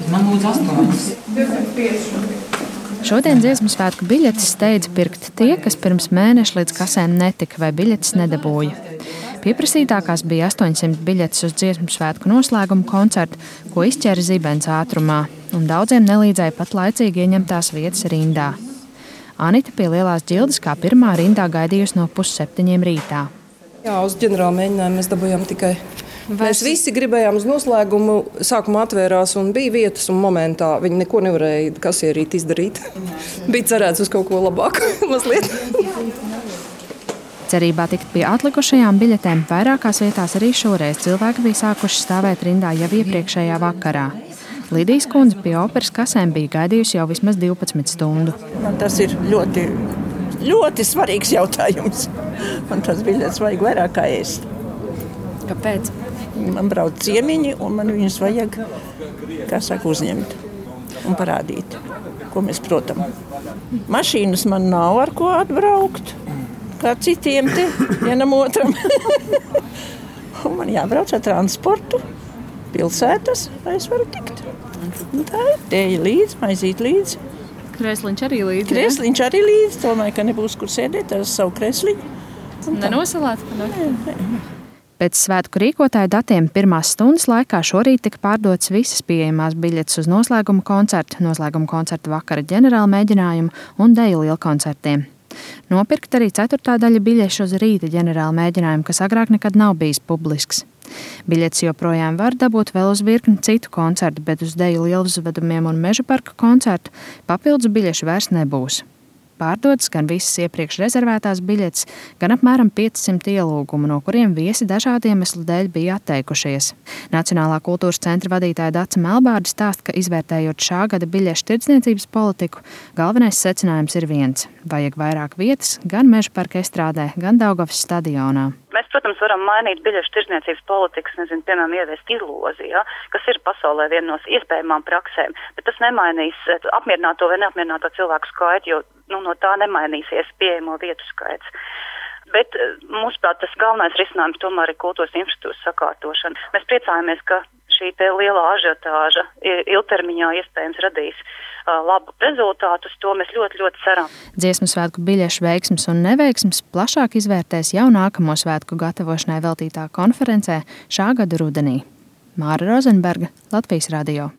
Man lūdzu 8. Šodien dziesmu svētku biļetes steidz pirkt tie, kas pirms mēneša līdz kasēm netika vai biļetes nedabūja. Pieprasītākās bija 800 biļetes uz dziesmu svētku noslēgumu koncertu, ko izķēra zibens ātrumā, un daudziem nelīdzēja pat laicīgi ieņemtās vietas rindā. Anita pie Lielās ģildes kā pirmā rindā gaidījusi no 6:30 rītā. Jā, uz ģenerāla mēģinājumu mēs dabūjām tikai. Mēs visi gribējām uz noslēgumu, sākumā atvērās un bija vietas, un momentā viņi neko nevarēja kasierīt izdarīt. Bija cerēts uz kaut ko labāku mazliet. Cerībā tikt pie atlikušajām biļetēm vairākās vietās arī šoreiz cilvēki bija sākuši stāvēt rindā jau iepriekšējā vakarā. Lidijas kundze pie operas kasēm bija gaidījusi jau vismaz 12 stundu. Man tas ir ļoti, ļoti svarīgs jautājums. Man tas biļetes vajag vairāk kā ēst. Kāpēc? Man brauc ciemiņi, un man viņus vajag, kā saka, uzņemt un parādīt, ko mēs protam. Mašīnas man nav ar ko atbraukt, kā citiem te vienam otram. Un man jābrauc ar transportu, pilsētas, lai es varu tikt. Un tā ir tēja līdzi, maizīt līdzi. Kresliņš arī līdzi. Kresliņš arī līdzi, domāju, ka nebūs kur sēdēt ar savu kresliņu. Nenosalāt? Pēc svētku rīkotāju datiem pirmās stundas laikā šorīt tika pārdotas visas pieejamās biļetes uz noslēguma koncertu vakara ģenerāla mēģinājumu un deju lielkoncertiem. Nopirkt arī 4. daļa biļešu uz rīta ģenerāla mēģinājumu, kas agrāk nekad nav bijis publisks. Biļetes joprojām var dabūt vēl uz virkni citu koncertu, bet uz deju lieluzvedumiem un meža parka koncertu papildus biļešu vairs nebūs. Pārdotas gan visas iepriekš rezervētās biļetes, gan apmēram 500 ielūgumu, no kuriem viesi dažādu iemeslu dēļ bija atteikušies. Nacionālā kultūras centra vadītāja Dace Melbārde stāsta, ka izvērtējot šā gada biļešu tirdzniecības politiku, galvenais secinājums ir viens – vajag vairāk vietas gan meža parka estrādē, gan Daugavas stadionā. Mēs, protams, varam mainīt biļešu tirdzniecības politikas, piemēram, ieviest izlozi, kas ir pasaulē viena no iespējamām praksēm, bet tas nemainīs apmierināto vai neapmierināto cilvēku skaitu, jo no tā nemainīsies pieejamo vietu skaits. Bet, mūsuprāt, tas galvenais risinājums tomēr ir kultūras infrastruktūras sakārtošana. Mēs priecājamies, ka šī lielā ažiotāža ilgtermiņā iespējams radīs labu rezultātus, to mēs ļoti, ļoti ceram. Dziesmu svētku biļešu veiksmes un neveiksmes plašāk izvērtēs jau nākamo svētku gatavošanai veltītā konferencē šā gada rudenī. Māra Rozenberga, Latvijas radio.